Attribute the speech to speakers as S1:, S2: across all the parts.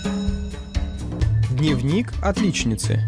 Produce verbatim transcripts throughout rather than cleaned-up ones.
S1: Дневник отличницы.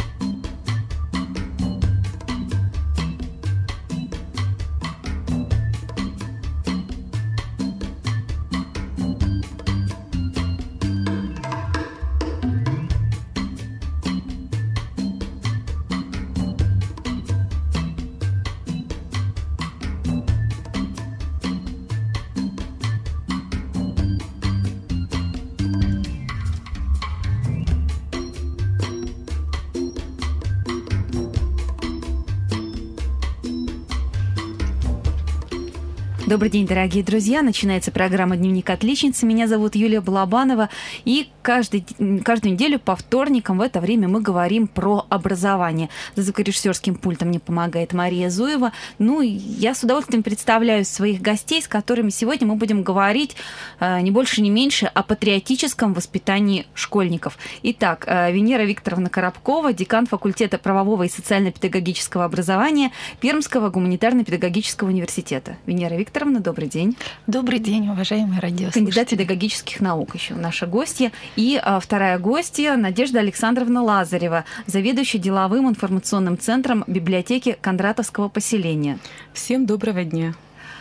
S2: Добрый день, дорогие друзья. Начинается программа «Дневник отличницы». Меня зовут Юлия Балабанова. И каждый, каждую неделю по вторникам в это время мы говорим про образование. За звукорежиссерским пультом мне помогает Мария Зуева. Ну, и я с удовольствием представляю своих гостей, с которыми сегодня мы будем говорить не больше, не меньше о патриотическом воспитании школьников. Итак, Венера Викторовна Коробкова, декан факультета правового и социально-педагогического образования Пермского гуманитарно-педагогического университета. Венера Викторовна, добрый день.
S3: Добрый день, уважаемые радиослушатели.
S2: Кандидат педагогических наук еще наша гостья. И а, вторая гостья Надежда Александровна Лазарева, заведующая деловым информационным центром библиотеки Кондратовского поселения.
S4: Всем доброго дня.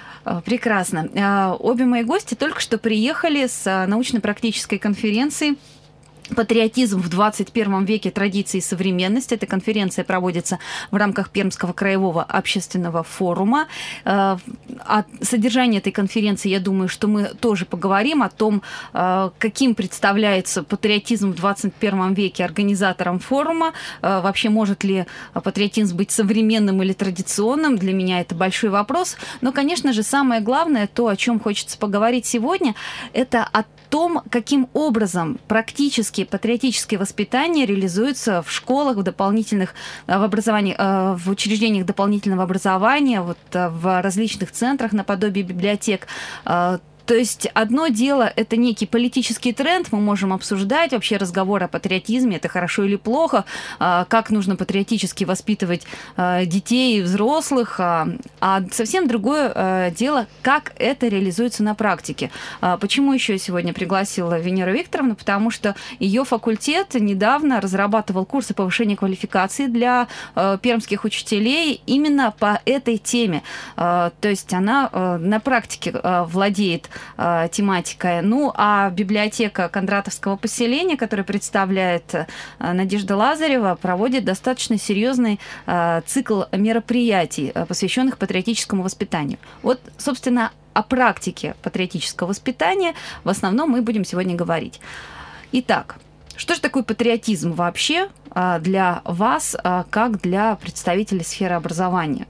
S2: Прекрасно. Обе мои гости только что приехали с научно-практической конференции «Патриотизм в двадцать первом веке. Традиции и современность». Эта конференция проводится в рамках Пермского краевого общественного форума. О содержании этой конференции, я думаю, что мы тоже поговорим, о том, каким представляется патриотизм в двадцать первом веке организаторам форума. Вообще, может ли патриотизм быть современным или традиционным? Для меня это большой вопрос. Но, конечно же, самое главное, то, о чем хочется поговорить сегодня, это о том, каким образом практически патриотическое воспитание реализуется в школах, в дополнительных, в образовании, в учреждениях дополнительного образования, вот, в различных центрах наподобие библиотек. То есть одно дело – это некий политический тренд, мы можем обсуждать вообще разговор о патриотизме, это хорошо или плохо, как нужно патриотически воспитывать детей и взрослых, а совсем другое дело, как это реализуется на практике. Почему еще сегодня пригласила Венеру Викторовну? Потому что ее факультет недавно разрабатывал курсы повышения квалификации для пермских учителей именно по этой теме. То есть она на практике владеет тематикой. Ну, а библиотека Кондратовского поселения, которую представляет Надежда Лазарева, проводит достаточно серьезный цикл мероприятий, посвященных патриотическому воспитанию. Вот, собственно, о практике патриотического воспитания в основном мы будем сегодня говорить. Итак, что же такое патриотизм вообще для вас, как для представителей сферы образования?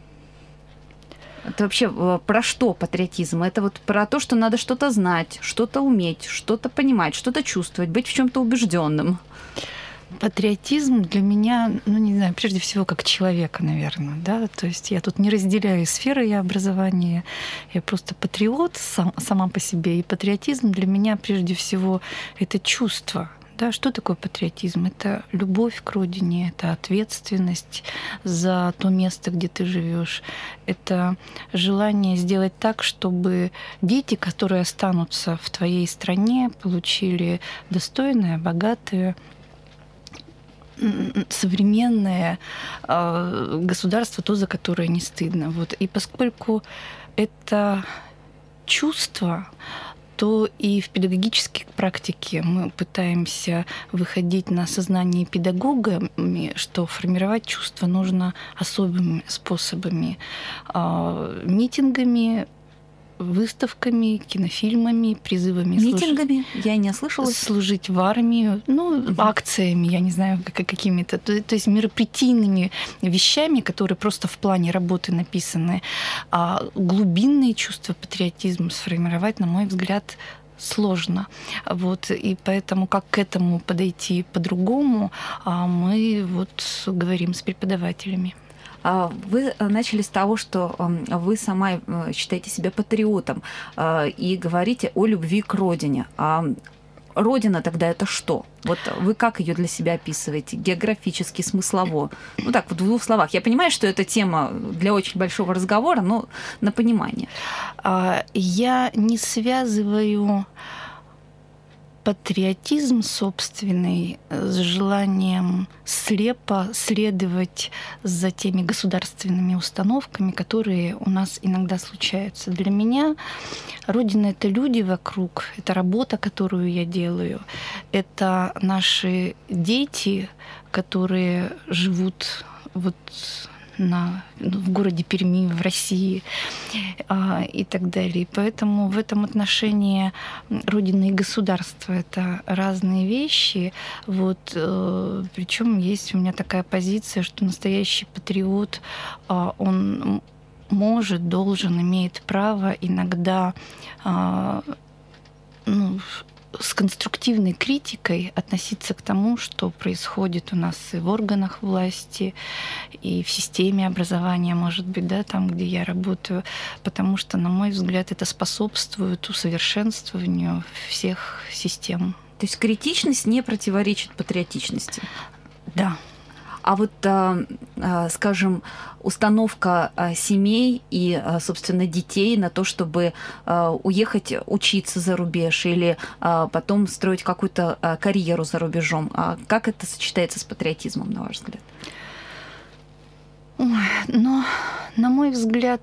S2: Это вообще про что патриотизм? Это вот про то, что надо что-то знать, что-то уметь, что-то понимать, что-то чувствовать, быть в чем-то убежденным.
S3: Патриотизм для меня, ну не знаю, прежде всего как человека, наверное, да. То есть я тут не разделяю сферы я образования, я просто патриот сам, сама по себе. И патриотизм для меня прежде всего это чувство. Да, что такое патриотизм? Это любовь к родине, это ответственность за то место, где ты живешь, это желание сделать так, чтобы дети, которые останутся в твоей стране, получили достойное, богатое, современное государство, то, за которое не стыдно. Вот. И поскольку это чувство, то и в педагогической практике мы пытаемся выходить на сознание педагогами, что формировать чувства нужно особыми способами, митингами, выставками, кинофильмами, призывами.
S2: Митингами? Служ... Я не ослышалась.
S3: Служить в армию, ну, угу. акциями, я не знаю, какими-то, то, то есть мероприятийными вещами, которые просто в плане работы написаны. А глубинные чувства патриотизма сформировать, на мой взгляд, сложно. Вот. И поэтому как к этому подойти по-другому, мы вот говорим с преподавателями.
S2: Вы начали с того, что вы сама считаете себя патриотом и говорите о любви к родине. А Родина тогда это что? Вот вы как ее для себя описываете? Географически, смыслово? Ну так, вот в двух словах. Я понимаю, что это тема для очень большого разговора, но на понимание.
S3: Я не связываю патриотизм собственный с желанием слепо следовать за теми государственными установками, которые у нас иногда случаются. Для меня Родина — это люди вокруг, это работа, которую я делаю, это наши дети, которые живут вот на, в городе Перми, в России а, и так далее. И поэтому в этом отношении Родина и государство — это разные вещи. Вот, э, причем есть у меня такая позиция, что настоящий патриот, э, он может, должен, имеет право иногда э, ну, с конструктивной критикой относиться к тому, что происходит у нас и в органах власти, и в системе образования, может быть, да, там, где я работаю, потому что, на мой взгляд, это способствует усовершенствованию всех систем.
S2: То есть критичность не противоречит патриотичности?
S3: Да.
S2: А вот, скажем, установка семей и, собственно, детей на то, чтобы уехать учиться за рубеж или потом строить какую-то карьеру за рубежом, как это сочетается с патриотизмом, на ваш взгляд?
S3: Ой, но, на мой взгляд,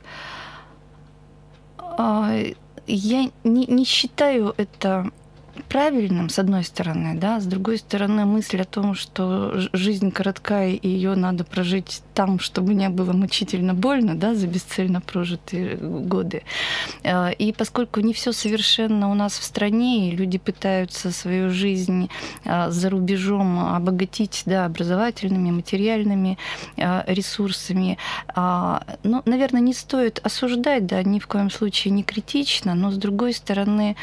S3: я не, не считаю это правильным, с одной стороны, да, с другой стороны, мысль о том, что жизнь коротка, и ее надо прожить там, чтобы не было мучительно больно, да, за бесцельно прожитые годы. И поскольку не все совершенно у нас в стране, и люди пытаются свою жизнь за рубежом обогатить, да, образовательными, материальными ресурсами, ну, наверное, не стоит осуждать, да, ни в коем случае не критично, но, с другой стороны,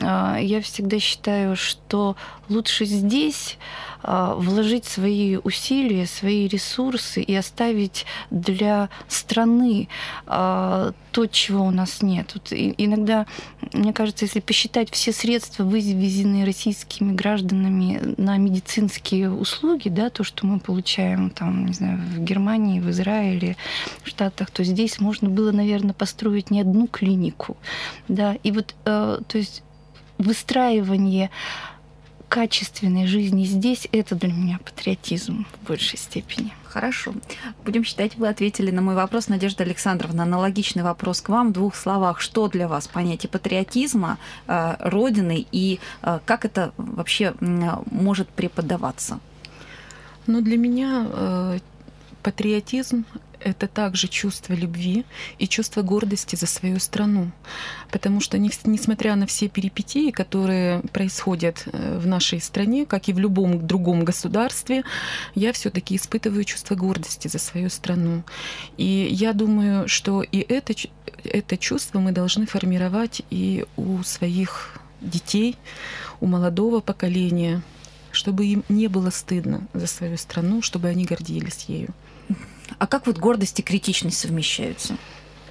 S3: я всегда считаю, что лучше здесь вложить свои усилия, свои ресурсы и оставить для страны то, чего у нас нет. Вот иногда, мне кажется, если посчитать все средства, вывезенные российскими гражданами на медицинские услуги, да, то, что мы получаем там, не знаю, в Германии, в Израиле, в Штатах, то здесь можно было, наверное, построить не одну клинику. Да. И вот, то есть выстраивание качественной жизни здесь — это для меня патриотизм в большей степени.
S2: Хорошо. Будем считать, вы ответили на мой вопрос. Надежда Александровна, аналогичный вопрос к вам. В двух словах, что для вас понятие патриотизма, Родины и как это вообще может преподаваться?
S4: Ну, для меня патриотизм — это также чувство любви и чувство гордости за свою страну. Потому что, несмотря на все перипетии, которые происходят в нашей стране, как и в любом другом государстве, я все-таки испытываю чувство гордости за свою страну. И я думаю, что и это, это чувство мы должны формировать и у своих детей, у молодого поколения, чтобы им не было стыдно за свою страну, чтобы они гордились ею.
S2: А как вот гордость и критичность совмещаются?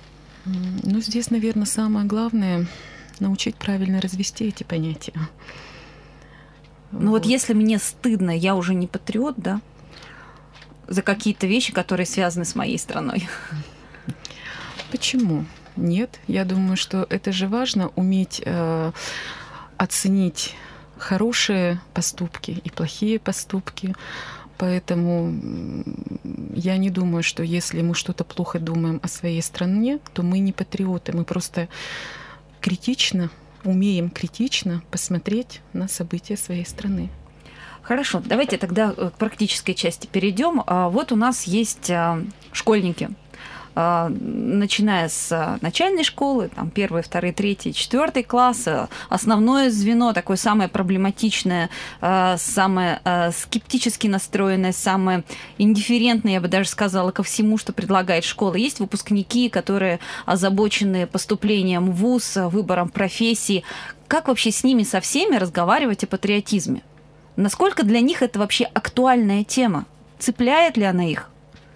S4: Ну, здесь, наверное, самое главное — научить правильно развести эти понятия.
S2: Ну вот. вот если мне стыдно, я уже не патриот, да? За какие-то вещи, которые связаны с моей страной.
S4: Почему? Нет. Я думаю, что это же важно — уметь э, оценить хорошие поступки и плохие поступки. Поэтому я не думаю, что если мы что-то плохо думаем о своей стране, то мы не патриоты. Мы просто критично, умеем критично посмотреть на события своей страны.
S2: Хорошо, давайте тогда к практической части перейдем. Вот у нас есть школьники. Начиная с начальной школы, там первый, второй, третий, четвертый класс, основное звено, такое самое проблематичное, самое скептически настроенное, самое индифферентное, я бы даже сказала, ко всему, что предлагает школа. Есть выпускники, которые озабочены поступлением в вуз, выбором профессии. Как вообще с ними, со всеми разговаривать о патриотизме? Насколько для них это вообще актуальная тема? Цепляет ли она их?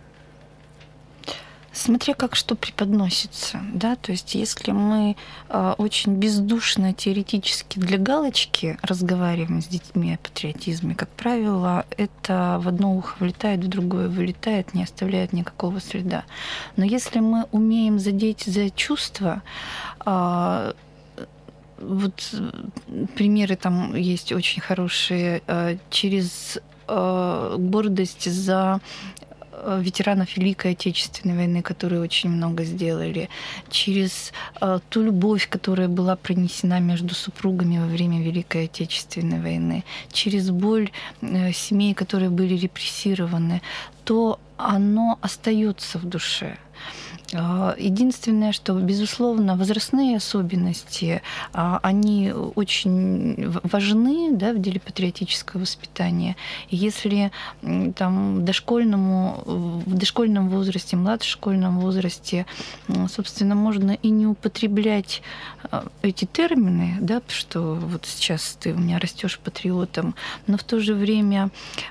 S3: Смотря как что преподносится, да, то есть если мы э, очень бездушно, теоретически для галочки разговариваем с детьми о патриотизме, как правило, это в одно ухо влетает, в другое вылетает, не оставляет никакого следа. Но если мы умеем задеть за чувства, э, вот примеры там есть очень хорошие. Через гордость за ветеранов Великой Отечественной войны, которые очень много сделали, через э, ту любовь, которая была пронесена между супругами во время Великой Отечественной войны, через боль э, семей, которые были репрессированы, то оно остается в душе. Единственное, что, безусловно, возрастные особенности, они очень важны, да, в деле патриотического воспитания. И если там, дошкольному, в дошкольном возрасте, младшешкольном возрасте, собственно, можно и не употреблять эти термины, да, что вот сейчас ты у меня растешь патриотом, но в то же время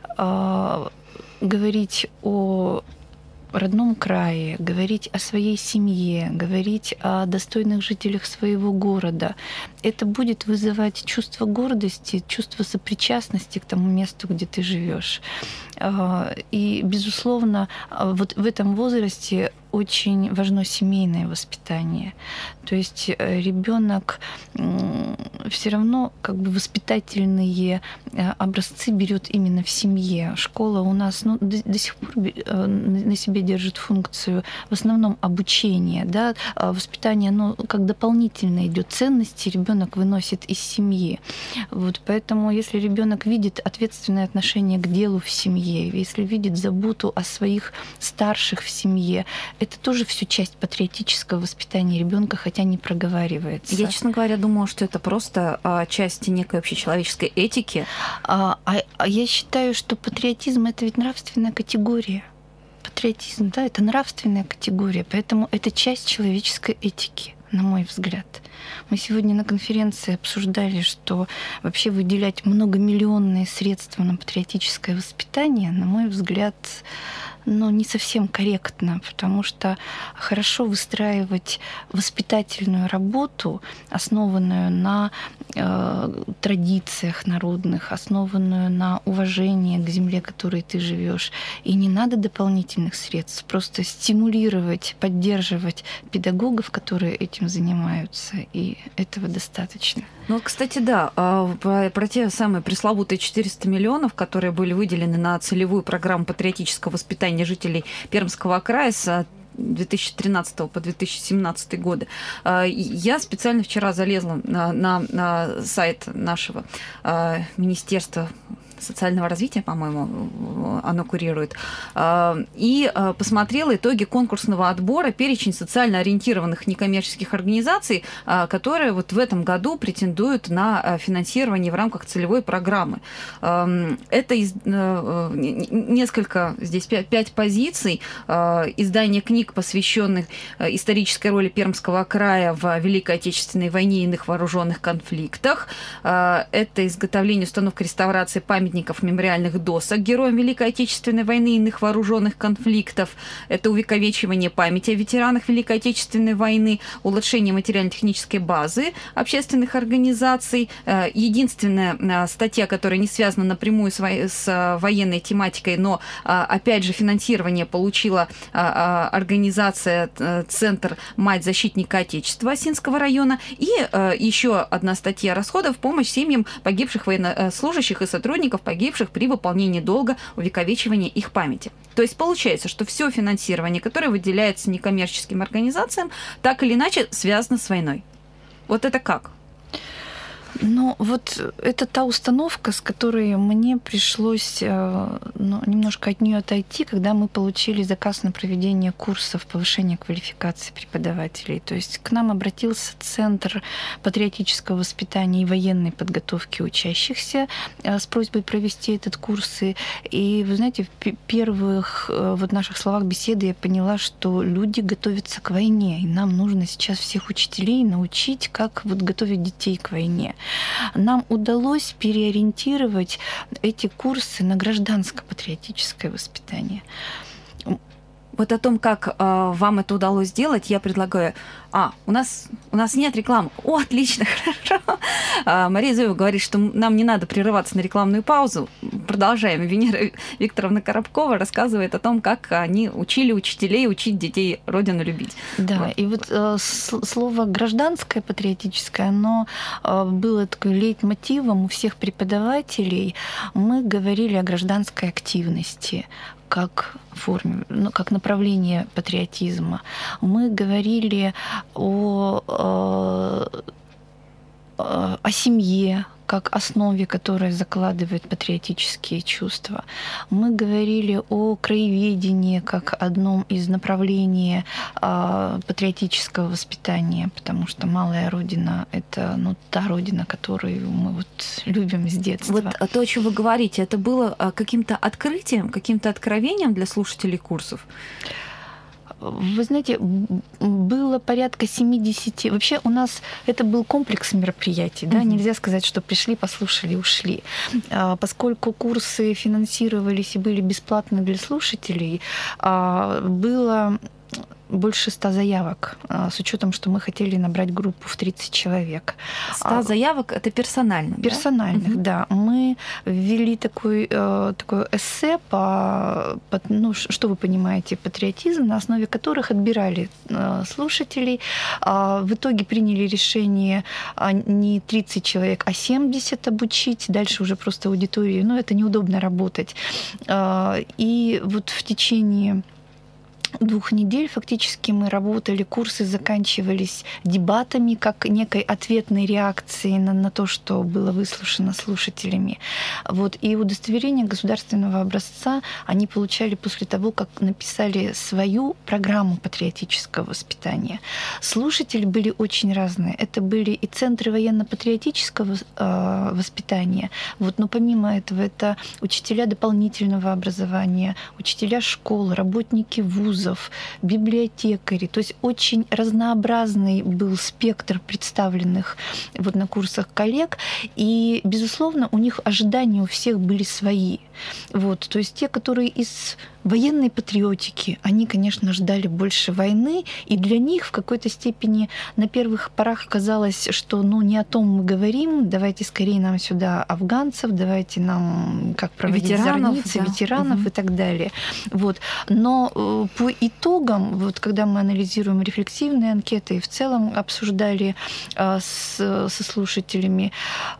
S3: говорить о родном крае, говорить о своей семье, говорить о достойных жителях своего города, это будет вызывать чувство гордости, чувство сопричастности к тому месту, где ты живешь. И, безусловно, вот в этом возрасте очень важно семейное воспитание. То есть ребенок все равно как бы воспитательные образцы берет именно в семье. Школа у нас ну, до, до сих пор на себе держит функцию в основном обучения, да, воспитание, оно как дополнительно идет, ценности ребенок выносит из семьи. Вот поэтому, если ребенок видит ответственное отношение к делу в семье, если видит заботу о своих старших в семье, это тоже все часть патриотического воспитания ребенка, хотя не проговаривается.
S2: Я, честно говоря, думаю, что это просто а, часть некой общечеловеческой этики.
S3: А, а, а я считаю, что патриотизм — это ведь нравственная категория. Патриотизм, да, это нравственная категория, поэтому это часть человеческой этики, на мой взгляд. Мы сегодня на конференции обсуждали, что вообще выделять многомиллионные средства на патриотическое воспитание, на мой взгляд, но не совсем корректно, потому что хорошо выстраивать воспитательную работу, основанную на э, традициях народных, основанную на уважении к земле, которой ты живешь. И не надо дополнительных средств, просто стимулировать, поддерживать педагогов, которые этим занимаются, и этого достаточно.
S2: Ну, кстати, да, про, про те самые пресловутые четыреста миллионов, которые были выделены на целевую программу патриотического воспитания жителей Пермского края с две тысячи тринадцатого по две тысячи семнадцатый годы. Я специально вчера залезла на, на, на сайт нашего Министерства социального развития, по-моему, оно курирует, и посмотрела итоги конкурсного отбора, перечень социально ориентированных некоммерческих организаций, которые вот в этом году претендуют на финансирование в рамках целевой программы. Это из, несколько, здесь пять, пять позиций. Издание книг, посвященных исторической роли Пермского края в Великой Отечественной войне и иных вооруженных конфликтах. Это изготовление, установка, реставрация памятников, мемориальных досок героям Великой Отечественной войны и иных вооруженных конфликтов. Это увековечивание памяти о ветеранах Великой Отечественной войны, улучшение материально-технической базы общественных организаций. Единственная статья, которая не связана напрямую с военной тематикой, но, опять же, финансирование получила организация «Центр Мать защитника Отечества» Осинского района. И еще одна статья расходов: помощь семьям погибших военнослужащих и сотрудников, погибших при выполнении долга, увековечивания их памяти. То есть получается, что все финансирование, которое выделяется некоммерческим организациям, так или иначе связано с войной. Вот это как?
S3: Ну, вот это та установка, с которой мне пришлось ну, немножко от нее отойти, когда мы получили заказ на проведение курсов повышения квалификации преподавателей. То есть к нам обратился Центр патриотического воспитания и военной подготовки учащихся с просьбой провести этот курс. И, вы знаете, в первых вот наших словах беседы я поняла, что люди готовятся к войне, и нам нужно сейчас всех учителей научить, как вот готовить детей к войне. Нам удалось переориентировать эти курсы на гражданско-патриотическое воспитание.
S2: Вот о том, как э, вам это удалось сделать, я предлагаю А, у нас, у нас нет рекламы. О, отлично, хорошо. А, Мария Зуева говорит, что нам не надо прерываться на рекламную паузу. Продолжаем. Венера Викторовна Коробкова рассказывает о том, как они учили учителей учить детей Родину любить.
S3: Да,
S2: вот.
S3: И вот э, слово «гражданское патриотическое», оно э, было такой лейтмотивом у всех преподавателей. Мы говорили о гражданской активности как форме, ну, как направление патриотизма. Мы говорили о, о, о семье как основе, которая закладывает патриотические чувства. Мы говорили о краеведении как одном из направлений а, патриотического воспитания, потому что малая родина — это ну, та родина, которую мы вот любим с детства.
S2: Вот то, о чем вы говорите, это было каким-то открытием, каким-то откровением для слушателей курсов?
S3: Вы знаете, было порядка семидесяти. Вообще у нас это был комплекс мероприятий. Да? Mm-hmm. Нельзя сказать, что пришли, послушали, ушли. Поскольку курсы финансировались и были бесплатны для слушателей, было больше ста заявок, с учетом, что мы хотели набрать группу в тридцать человек.
S2: ста заявок — это персонально?
S3: Персональных, да. да. Мы ввели такой, такое эссе по, по, ну, что вы понимаете, патриотизм, на основе которых отбирали слушателей. В итоге приняли решение не тридцать человек, а семьдесят обучить. Дальше уже просто аудитории. Ну, это неудобно работать. И вот в течение двух недель фактически мы работали, курсы заканчивались дебатами, как некой ответной реакцией на, на то, что было выслушано слушателями. Вот. И удостоверение государственного образца они получали после того, как написали свою программу патриотического воспитания. Слушатели были очень разные. Это были и центры военно-патриотического э, воспитания. Вот. Но помимо этого, это учителя дополнительного образования, учителя школ, работники вузов, библиотекари. То есть очень разнообразный был спектр представленных вот на курсах коллег. И, безусловно, у них ожидания у всех были свои. Вот. То есть те, которые из военной патриотики, они, конечно, ждали больше войны, и для них в какой-то степени на первых порах казалось, что ну не о том мы говорим, давайте скорее нам сюда афганцев, давайте нам как проводить
S2: ветеранов,
S3: зорницы,
S2: да.
S3: ветеранов
S2: угу. и
S3: так далее. Вот. Но э, по итогам, вот когда мы анализируем рефлексивные анкеты и в целом обсуждали э, с, со слушателями,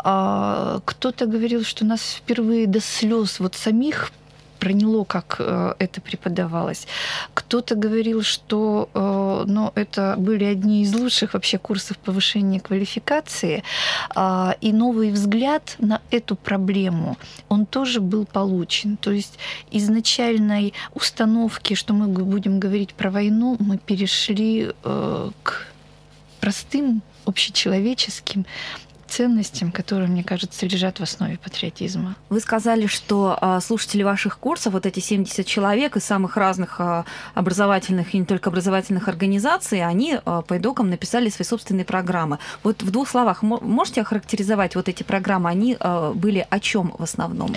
S3: э, кто-то говорил, что нас впервые до слез вот самих проняло, как э, это преподавалось. Кто-то говорил, что э, ну, это были одни из лучших вообще курсов повышения квалификации, э, и новый взгляд на эту проблему, он тоже был получен. То есть изначальной установки, что мы будем говорить про войну, мы перешли э, к простым общечеловеческим ценностям, которые, мне кажется, лежат в основе патриотизма.
S2: Вы сказали, что а, слушатели ваших курсов, вот эти семьдесят человек из самых разных а, образовательных и не только образовательных организаций, они а, по итогам написали свои собственные программы. Вот в двух словах можете охарактеризовать вот эти программы? Они а, были о чем в основном?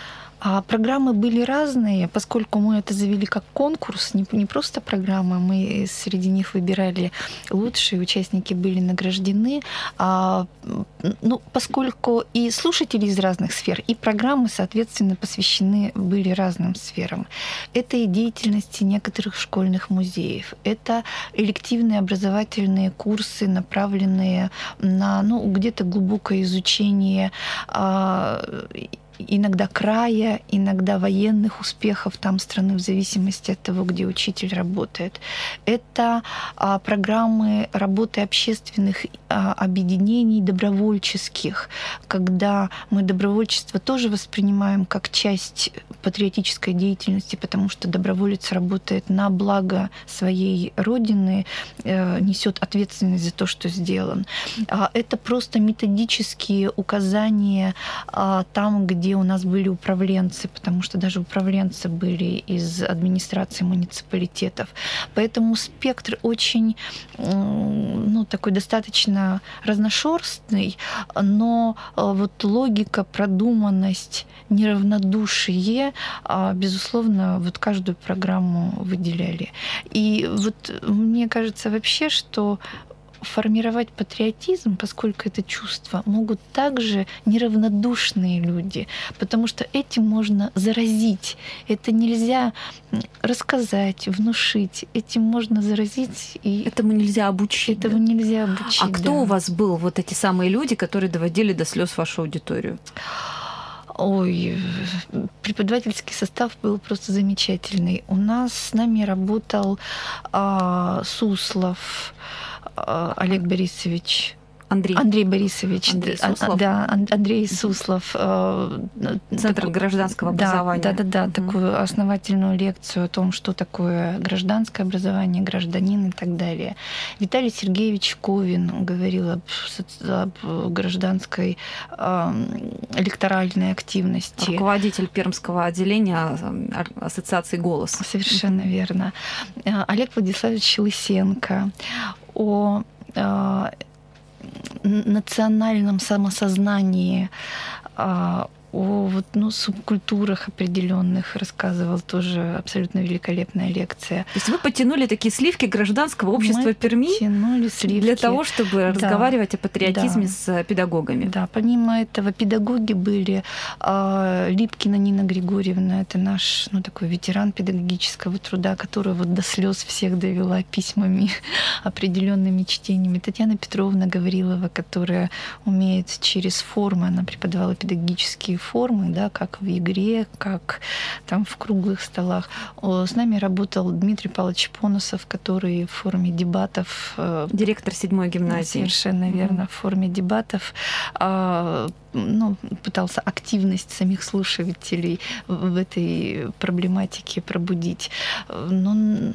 S3: А программы были разные, поскольку мы это завели как конкурс, не, не просто программы, мы среди них выбирали лучшие, участники были награждены. А, ну, поскольку и слушатели из разных сфер, и программы, соответственно, посвящены были разным сферам. Это и деятельности некоторых школьных музеев, это элективные образовательные курсы, направленные на ну, где-то глубокое изучение а, иногда края, иногда военных успехов там страны в зависимости от того, где учитель работает. Это а, программы работы общественных а, объединений добровольческих, когда мы добровольчество тоже воспринимаем как часть патриотической деятельности, потому что доброволец работает на благо своей родины, э, несет ответственность за то, что сделан. А, это просто методические указания а, там, где где у нас были управленцы, потому что даже управленцы были из администрации муниципалитетов. Поэтому спектр очень, ну, такой достаточно разношерстный, но вот логика, продуманность, неравнодушие, безусловно, вот каждую программу выделяли. И вот мне кажется вообще, что формировать патриотизм, поскольку это чувство, могут также неравнодушные люди, потому что этим можно заразить. Это нельзя рассказать, внушить. Этим можно заразить. И
S2: этому нельзя обучить.
S3: Этому
S2: да?
S3: нельзя обучить.
S2: А кто
S3: да.
S2: у вас был вот эти самые люди, которые доводили до слез вашу аудиторию?
S3: Ой, преподавательский состав был просто замечательный. У нас с нами работал а, Суслов а, Олег Борисович.
S2: Андрей.
S3: Андрей Борисович.
S2: Андрей Суслов.
S3: Да, Андрей Суслов.
S2: Центр такой, гражданского образования.
S3: Да, да, да, да
S2: угу.
S3: такую основательную лекцию о том, что такое гражданское образование, гражданин и так далее. Виталий Сергеевич Ковин говорил об, об гражданской э, электоральной активности.
S2: Руководитель Пермского отделения Ассоциации «Голос».
S3: Совершенно верно. Олег Владиславович Лысенко о э, национальном самосознании, о вот, ну, субкультурах определенных рассказывал, тоже абсолютно великолепная лекция.
S2: То есть вы потянули такие сливки гражданского общества
S3: Мы
S2: Перми
S3: потянули сливки
S2: для того, чтобы да. разговаривать о патриотизме да. с педагогами.
S3: Да, помимо этого педагоги были э, Липкина Нина Григорьевна, это наш, ну, такой ветеран педагогического труда, который вот до слез всех довела письмами, определенными чтениями. Татьяна Петровна Гаврилова, которая умеет через формы, она преподавала педагогические формы, да, как в игре, как там в круглых столах. С нами работал Дмитрий Павлович Поносов, который в форме дебатов...
S2: Директор седьмой гимназии.
S3: Совершенно верно, mm-hmm. в форме дебатов ну, пытался активность самих слушателей в этой проблематике пробудить. Но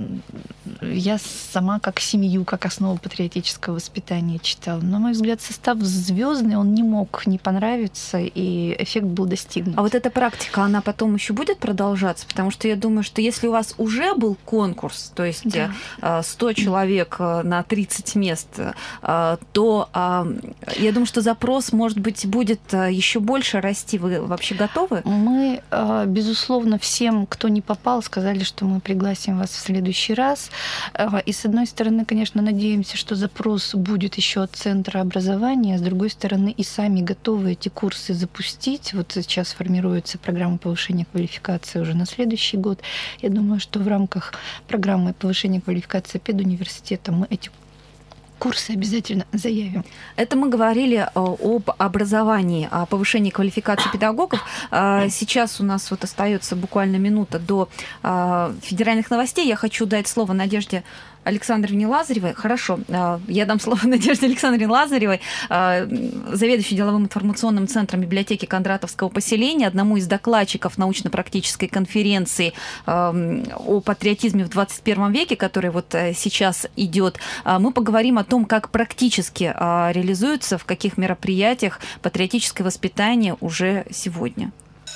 S3: я сама как семью, как основу патриотического воспитания читала. На мой взгляд, состав звездный, он не мог не понравиться, и эффект был достигнут.
S2: А вот эта практика, она потом еще будет продолжаться? Потому что я думаю, что если у вас уже был конкурс, то есть да. сто человек на тридцать мест, то я думаю, что запрос, может быть, будет еще больше расти. Вы вообще готовы?
S3: Мы, безусловно, всем, кто не попал, сказали, что мы пригласим вас в следующий раз. И, с одной стороны, конечно, надеемся, что запрос будет еще от Центра образования, с другой стороны, и сами готовы эти курсы запустить. Вот сейчас формируется программа повышения квалификации уже на следующий год. Я думаю, что в рамках программы повышения квалификации педуниверситета мы эти курсы обязательно заявим.
S2: Это мы говорили об образовании, о повышении квалификации педагогов. Сейчас у нас вот остается буквально минута до федеральных новостей. Я хочу дать слово Надежде Александровне Лазаревой. Хорошо, я дам слово Надежде Александровне Лазаревой, заведующей деловым информационным центром библиотеки Кондратовского поселения, одному из докладчиков научно-практической конференции о патриотизме в двадцать первом веке, который вот сейчас идет. Мы поговорим о том, как практически реализуется, в каких мероприятиях патриотическое воспитание уже сегодня.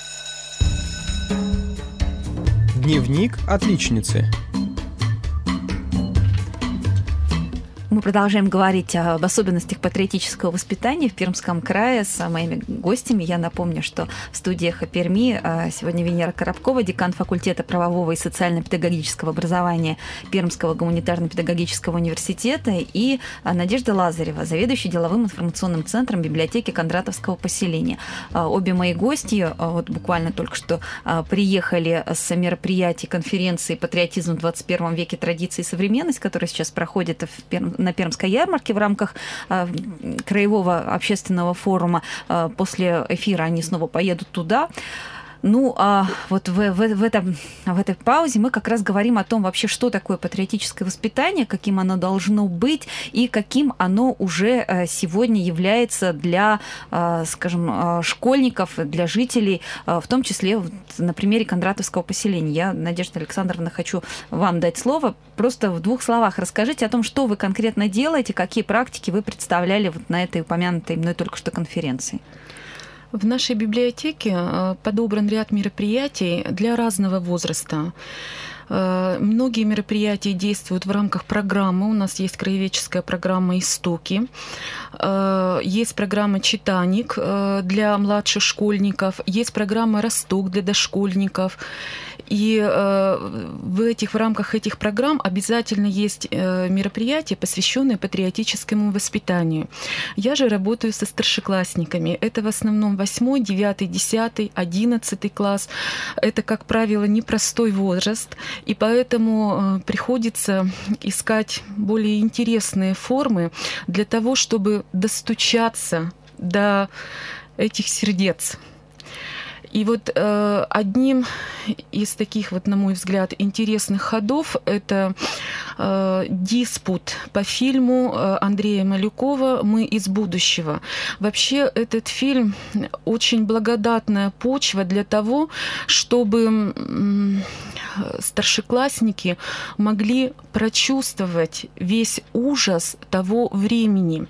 S1: Дневник отличницы.
S2: Мы продолжаем говорить об особенностях патриотического воспитания в Пермском крае с моими гостями. Я напомню, что в студии «Эхо Перми» сегодня Венера Коробкова, декан факультета правового и социально-педагогического образования Пермского гуманитарно-педагогического университета, и Надежда Лазарева, заведующая деловым информационным центром библиотеки Кондратовского поселения. Обе мои гости вот буквально только что приехали с мероприятий конференции «Патриотизм в двадцать первом веке. Традиции и современность», которая сейчас проходит в Перм... на Пермской ярмарке в рамках э, краевого общественного форума. Э, после эфира они снова поедут туда. Ну, а вот в, в, в, этом, в этой паузе мы как раз говорим о том вообще, что такое патриотическое воспитание, каким оно должно быть и каким оно уже сегодня является для, скажем, школьников, для жителей, в том числе на примере Кондратовского поселения. Я, Надежда Александровна, хочу вам дать слово. Просто в двух словах расскажите о том, что вы конкретно делаете, какие практики вы представляли вот на этой упомянутой мной только что конференции.
S4: В нашей библиотеке подобран ряд мероприятий для разного возраста. Многие мероприятия действуют в рамках программы. У нас есть краеведческая программа «Истоки». Есть программа «Читаник» для младших школьников. Есть программа «Росток» для дошкольников. И в, этих, в рамках этих программ обязательно есть мероприятия, посвященные патриотическому воспитанию. Я же работаю со старшеклассниками. Это в основном восьмой, девятый, десятый, одиннадцатый класс. Это, как правило, непростой возраст. И поэтому приходится искать более интересные формы для того, чтобы достучаться до этих сердец. И вот э, одним из таких, вот, на мой взгляд, интересных ходов это э, диспут по фильму Андрея Малюкова «Мы из будущего». Вообще этот фильм очень благодатная почва для того, чтобы э, старшеклассники могли прочувствовать весь ужас того времени.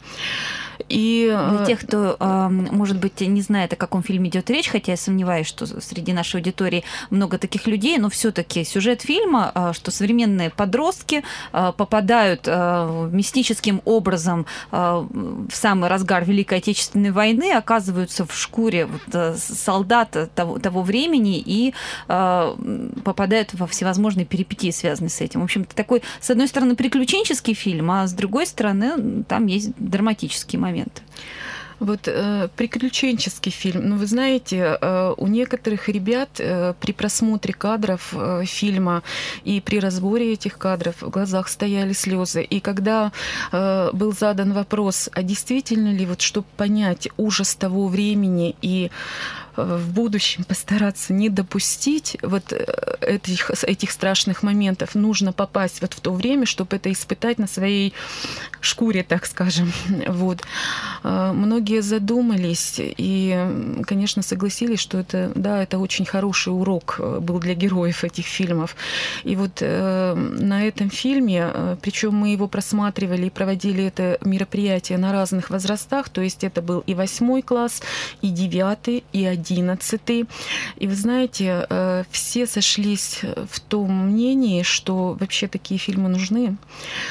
S4: И
S2: для тех, кто, может быть, не знает, о каком фильме идет речь, хотя я сомневаюсь, что среди нашей аудитории много таких людей, но все-таки сюжет фильма, что современные подростки попадают мистическим образом в самый разгар Великой Отечественной войны, оказываются в шкуре солдат того, того времени и попадают во всевозможные перипетии, связанные с этим. В общем-то, такой, с одной стороны, приключенческий фильм, а с другой стороны, там есть драматический момент.
S4: Вот э, приключенческий фильм. Ну, вы знаете, э, у некоторых ребят э, при просмотре кадров э, фильма и при разборе этих кадров в глазах стояли слезы. И когда э, был задан вопрос, а действительно ли, вот, чтобы понять ужас того времени и в будущем постараться не допустить вот этих, этих страшных моментов, нужно попасть вот в то время, чтобы это испытать на своей шкуре, так скажем. Вот. Многие задумались и, конечно, согласились, что это, да, это очень хороший урок был для героев этих фильмов. И вот на этом фильме, причем мы его просматривали и проводили это мероприятие на разных возрастах, то есть это был и восьмой класс, и девятый, и одиннадцатый. одиннадцатый. И вы знаете, все сошлись в том мнении, что вообще такие фильмы нужны.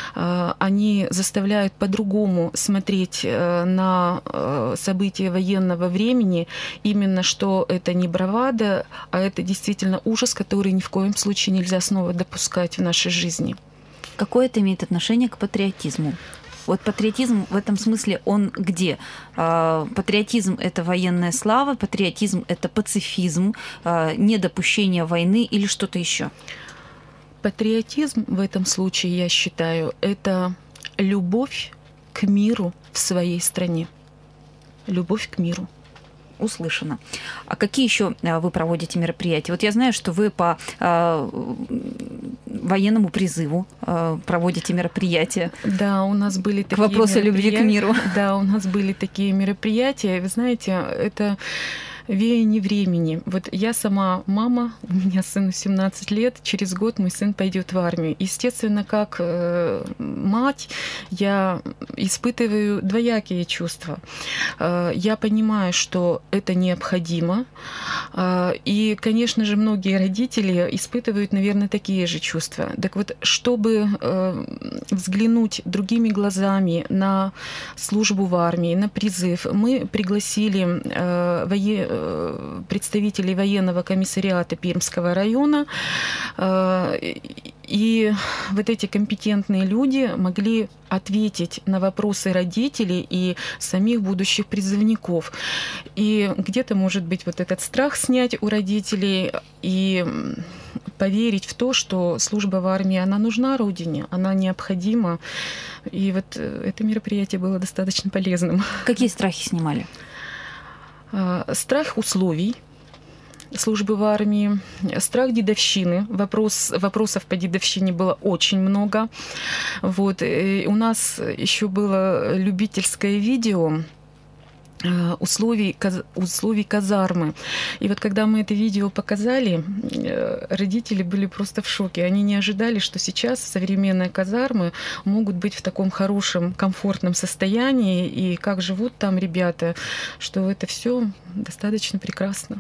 S4: Они заставляют по-другому смотреть на события военного времени, именно что это не бравада, а это действительно ужас, который ни в коем случае нельзя снова допускать в нашей жизни.
S2: Какое это имеет отношение к патриотизму? Вот патриотизм в этом смысле, он где? Патриотизм – это военная слава, патриотизм – это пацифизм, недопущение войны или что-то еще?
S4: Патриотизм в этом случае, я считаю, это любовь к миру в своей стране. Любовь к миру.
S2: Услышано. А какие еще вы проводите мероприятия? Вот я знаю, что вы по э, военному призыву э, проводите мероприятия.
S4: Да, у нас были такие
S2: к вопросу любви к миру.
S4: Да, у нас были такие мероприятия. Вы знаете, это веяние времени. Вот я сама мама, у меня сыну семнадцать лет, через год мой сын пойдет в армию. Естественно, как э, мать, я испытываю двоякие чувства. Э, я понимаю, что это необходимо. Э, и, конечно же, многие родители испытывают, наверное, такие же чувства. Так вот, чтобы э, взглянуть другими глазами на службу в армии, на призыв, мы пригласили э, военных представителей военного комиссариата Пермского района. И вот эти компетентные люди могли ответить на вопросы родителей и самих будущих призывников. И где-то, может быть, вот этот страх снять у родителей и поверить в то, что служба в армии, она нужна Родине, она необходима. И вот это мероприятие было достаточно полезным.
S2: Какие страхи снимали?
S4: Страх условий службы в армии, страх дедовщины. Вопрос, вопросов по дедовщине было очень много. Вот. И у нас еще было любительское видео условий, условий казармы. И вот когда мы это видео показали, родители были просто в шоке. Они не ожидали, что сейчас современные казармы могут быть в таком хорошем, комфортном состоянии, и как живут там ребята, что это все достаточно прекрасно.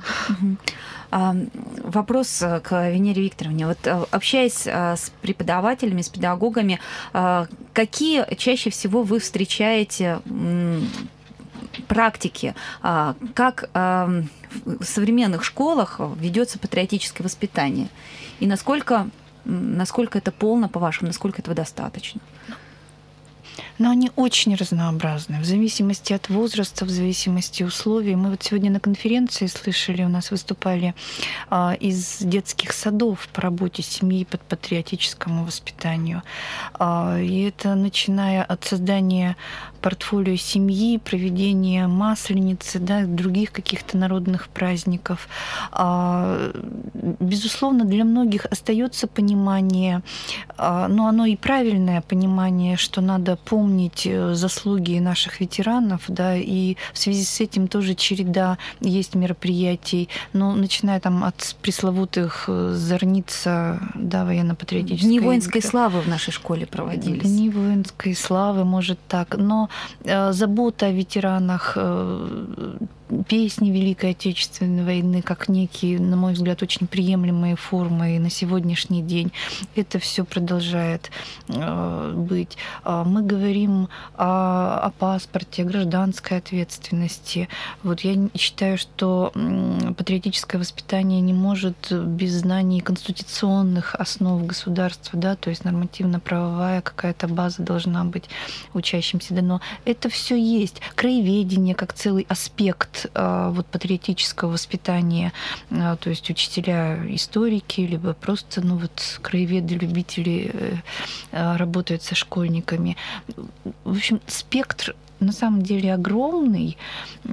S2: Вопрос к Венере Викторовне. Вот общаясь с преподавателями, с педагогами, какие чаще всего вы встречаете практики, как в современных школах ведется патриотическое воспитание, и насколько, насколько это полно, по-вашему, насколько этого достаточно?
S3: Но они очень разнообразны, в зависимости от возраста, в зависимости от условий. Мы вот сегодня на конференции слышали, у нас выступали а, из детских садов по работе семьи по патриотическому воспитанию. А, и это начиная от создания портфолио семьи, проведения масленицы, да, других каких-то народных праздников. А, безусловно, для многих остается понимание, а, но оно и правильное понимание, что надо помнить заслуги наших ветеранов, да, и в связи с этим тоже череда есть мероприятий, но начиная там от пресловутых зорница, да, военно-патриотической.
S2: Дни воинской славы в нашей школе проводились.
S3: Дни воинской славы, может так, но э, забота о ветеранах, э, песни Великой Отечественной войны, как некие, на мой взгляд, очень приемлемые формы и на сегодняшний день. Это все продолжает э, быть. Мы говорим о, о паспорте, о гражданской ответственности. Вот я считаю, что патриотическое воспитание не может без знаний конституционных основ государства, да, то есть нормативно-правовая какая-то база должна быть учащимся дано. Это все есть. Краеведение как целый аспект вот патриотического воспитания, то есть учителя, историки, либо просто, ну вот, краеведы, любители работают со школьниками. В общем, спектр на самом деле огромный, и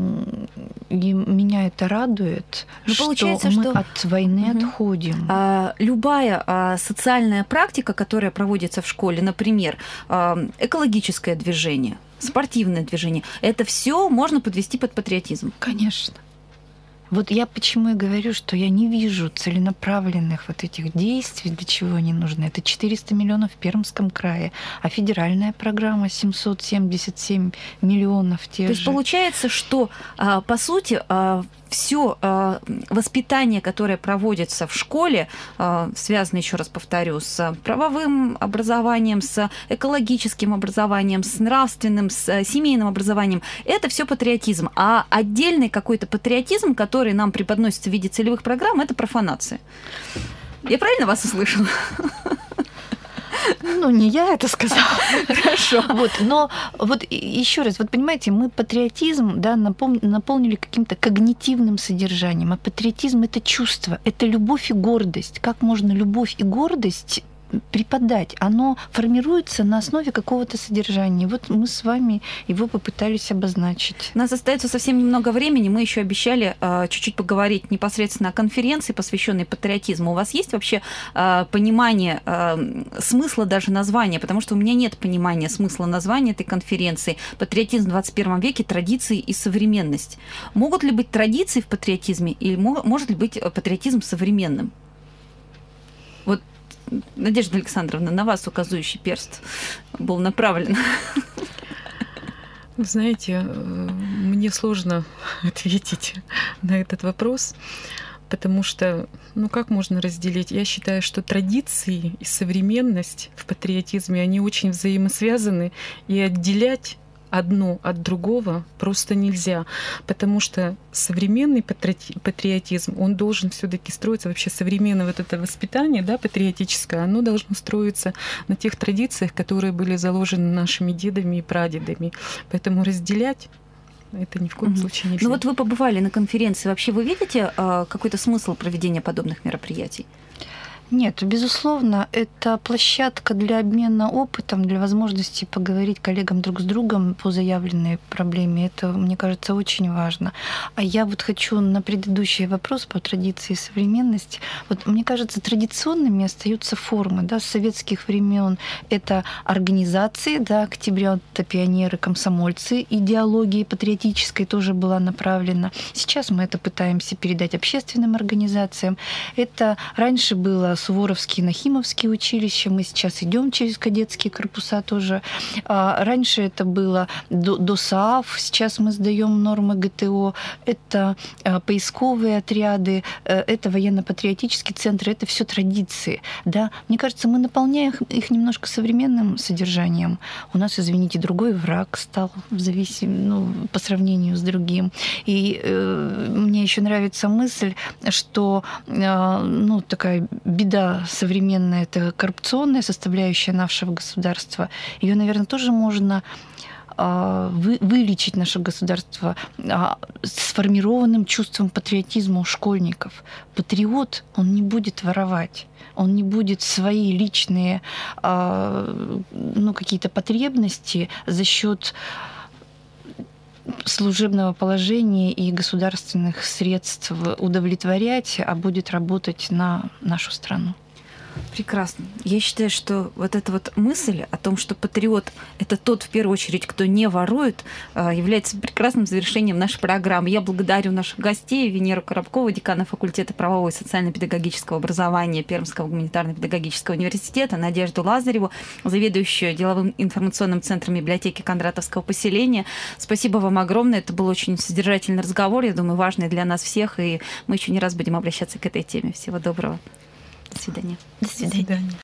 S3: меня это радует,
S2: ну,
S3: что
S2: получается,
S3: мы
S2: что...
S3: от войны угу. отходим.
S2: А, любая а, социальная практика, которая проводится в школе, например, а, экологическое движение, спортивное движение, это все можно подвести под патриотизм.
S3: Конечно. Вот я почему и говорю, что я не вижу целенаправленных вот этих действий, для чего они нужны. Это четыреста миллионов в Пермском крае, а федеральная программа семьсот семьдесят семь миллионов те же.
S2: То есть получается, что, по сути, все воспитание, которое проводится в школе, связано, еще раз повторю, с правовым образованием, с экологическим образованием, с нравственным, с семейным образованием, это все патриотизм. А отдельный какой-то патриотизм, который нам преподносится в виде целевых программ, это профанация. Я правильно вас услышала?
S3: Ну, не я это сказала.
S2: Хорошо.
S3: Вот, но вот еще раз, вот понимаете, мы патриотизм, да, наполнили каким-то когнитивным содержанием, а патриотизм — это чувство, это любовь и гордость. Как можно любовь и гордость преподать? Оно формируется на основе какого-то содержания. Вот мы с вами его попытались обозначить.
S2: У нас остается совсем немного времени. Мы еще обещали uh, чуть-чуть поговорить непосредственно о конференции, посвященной патриотизму. У вас есть вообще uh, понимание uh, смысла даже названия? Потому что у меня нет понимания смысла названия этой конференции. Патриотизм в двадцать первом веке, традиции и современность. Могут ли быть традиции в патриотизме или может ли быть патриотизм современным? Вот, Надежда Александровна, на вас указующий перст был направлен.
S4: Вы знаете, мне сложно ответить на этот вопрос, потому что, ну как можно разделить? Я считаю, что традиции и современность в патриотизме, они очень взаимосвязаны, и отделять одно от другого просто нельзя, потому что современный патриотизм, он должен все-таки строиться, вообще современное вот это воспитание, да, патриотическое, оно должно строиться на тех традициях, которые были заложены нашими дедами и прадедами. Поэтому разделять это ни в коем угу. случае нельзя.
S2: Ну вот вы побывали на конференции, вообще вы видите какой-то смысл проведения подобных мероприятий?
S3: Нет, безусловно, это площадка для обмена опытом, для возможности поговорить коллегам друг с другом по заявленной проблеме. Это, мне кажется, очень важно. А я вот хочу на предыдущий вопрос по традиции и современности. Вот мне кажется, традиционными остаются формы, да, с советских времен. Это организации, да, октября, это пионеры, комсомольцы, идеологии патриотической тоже была направлена. Сейчас мы это пытаемся передать общественным организациям. Это раньше было Суворовские, Нахимовские училища, мы сейчас идем через кадетские корпуса тоже. Раньше это было ДОСААФ, сейчас мы сдаем нормы ГТО, это поисковые отряды, это военно-патриотический центр, это все традиции. Да? Мне кажется, мы наполняем их немножко современным содержанием. У нас, извините, другой враг стал в зависимости, ну, по сравнению с другим. И э, мне еще нравится мысль, что э, ну, такая беда современная, это коррупционная составляющая нашего государства. Ее, наверное, тоже можно вы, вылечить наше государство сформированным чувством патриотизма у школьников. Патриот, он не будет воровать. Он не будет свои личные ну, какие-то потребности за счет служебного положения и государственных средств удовлетворять, а будет работать на нашу страну.
S2: Прекрасно. Я считаю, что вот эта вот мысль о том, что патриот – это тот, в первую очередь, кто не ворует, является прекрасным завершением нашей программы. Я благодарю наших гостей: Венеру Коробкову, декана факультета правового и социально-педагогического образования Пермского гуманитарно-педагогического университета, Надежду Лазареву, заведующую деловым информационным центром библиотеки Кондратовского поселения. Спасибо вам огромное. Это был очень содержательный разговор, я думаю, важный для нас всех, и мы еще не раз будем обращаться к этой теме. Всего доброго. До свидания.
S3: До свидания.